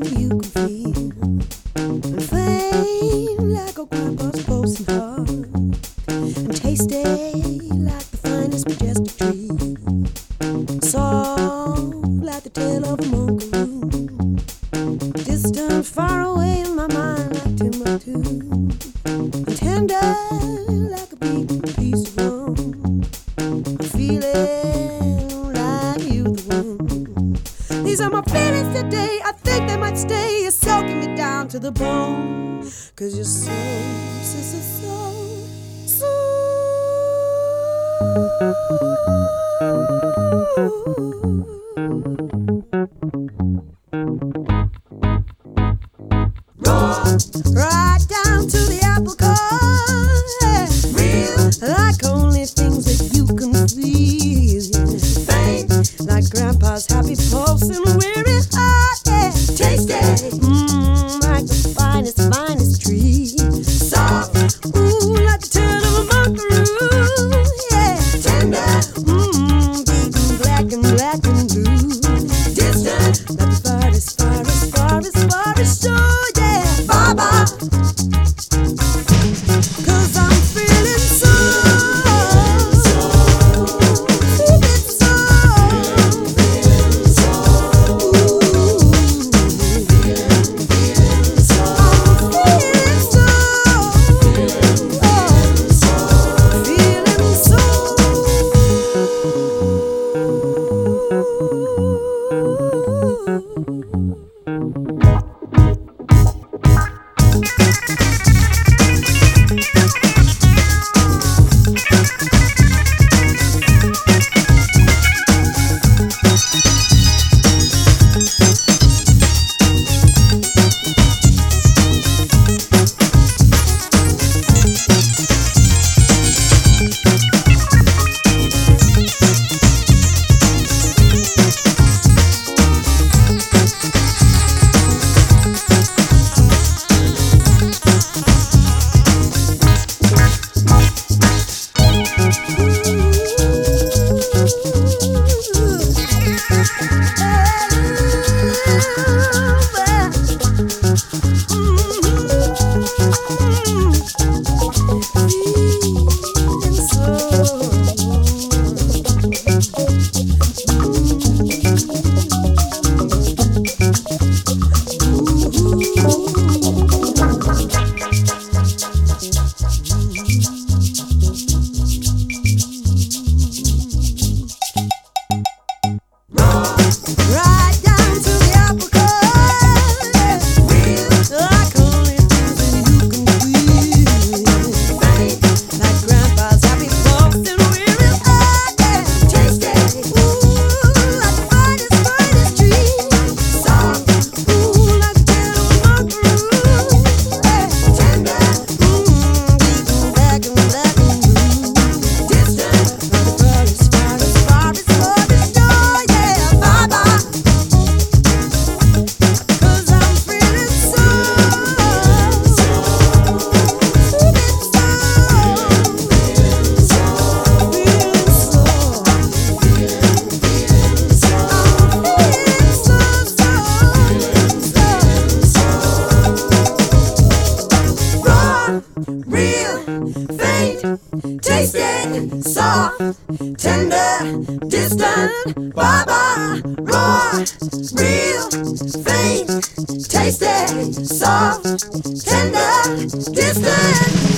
you can feel. And flame like a grandpa's pulsing heart. And tasty like the finest majestic tree. Soft like the tail of a monkaroo. Distant, far away in my mind like Timbuktu. And tender like a beaten piece of rum. I'm feeling like you the one. These are my feelings today, I think they might stay. You're soaking me down to the bone. Cause you're so, so right down to the apple core, yeah. Real, like only things that you can feel. Faint, like grandpa's happy pulse and weary heart, yeah. Tasty, like the finest, finest tree. Soft, ooh, like the tail of a monkaroo, yeah. Tender, beaten black and blue. Distant, like the farthest, shore, yeah. Baba, 'cause I'm feeling so, feeling so, ooh, feeling so, feeling so, feeling so. Right down to the apple core, yeah. Like only things that you can feel. Like grandpa's happy pulse and weary heart, yeah. Tasty, ooh, like the finest, finest tree. Soft, ooh, like the tail of a monkaroo, yeah. Tender, beaten black and blue. Distant, like the farthest, shore, yeah. Baba, 'cause I'm feeling so, feeling so, feeling so, raw, real, faint, tasty, soft, tender, distant. Baba, raw, real, faint, tasty, soft, tender, distant.